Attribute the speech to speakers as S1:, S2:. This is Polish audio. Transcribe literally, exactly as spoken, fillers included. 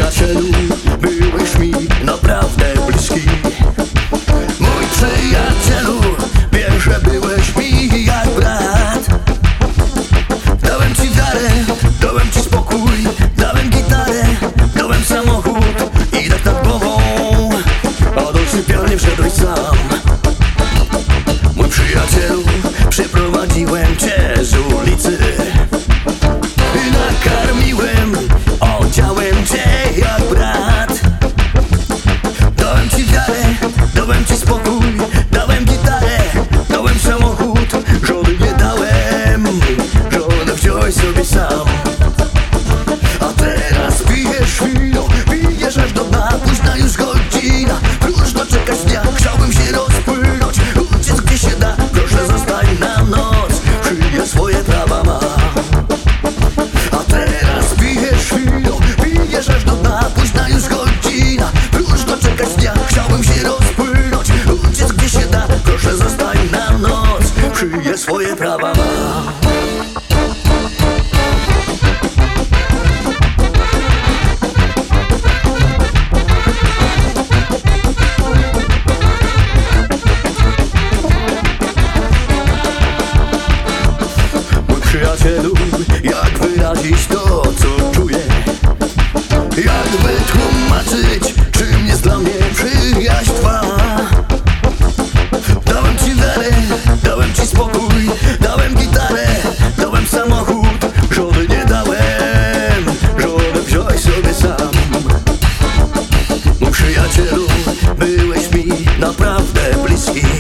S1: przyjacielu, byłeś mi naprawdę bliski. Mój przyjacielu, wiesz, że byłeś mi jak brat. Dałem ci wiarę, dałem ci spokój, dałem gitarę, dałem samochód i dach nad głową, a do sypialni wszedłeś sam. Mój przyjacielu, przyprowadziłem cię z ulicy i nakarmiłem, odziałem cię jak brat. Dałem ci wiarę, dałem ci spokój, dałem gitarę, dałem samochód, żony nie dałem, żonę wziąłeś sobie sam. A teraz pijesz wino, pijesz aż do dna, późna już godzina, próżno czekać dnia, chciałbym się rozpłynąć, uciec gdzie się da, proszę zostań na noc, przyjaźń swoje prawa ma. A teraz pijesz wino, pijesz aż do dna, późna już godzina, próżno czekać dnia, chciałbym się rozpłynąć, uciec gdzie się da, proszę zostań na noc, przyjaźń swoje prawa ma. Przyjacielu, jak wyrazić to, co czuję? Jak wytłumaczyć, czym jest dla mnie przyjaźń twa? Dałem ci wiarę, dałem ci spokój, dałem gitarę, dałem samochód, żony nie dałem, żonę wziąłeś sobie sam. Mój przyjacielu, byłeś mi naprawdę bliski.